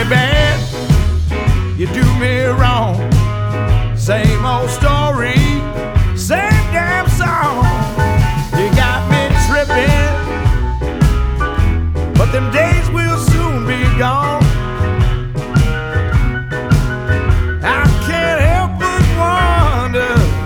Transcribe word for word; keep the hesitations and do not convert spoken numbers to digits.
me bad, you do me wrong. Same old story.